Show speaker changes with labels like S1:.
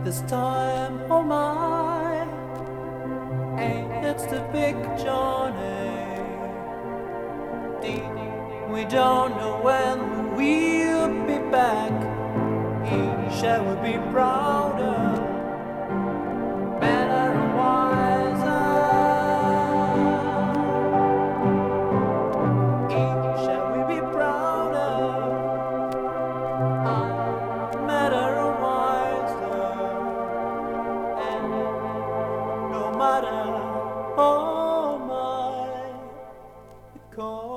S1: this time, oh my, and it's the big journey. We don't know when we'll be back. Each shall we be prouder, better and wiser. Each shall we be prouder, better and wiser. And no matter, oh my, because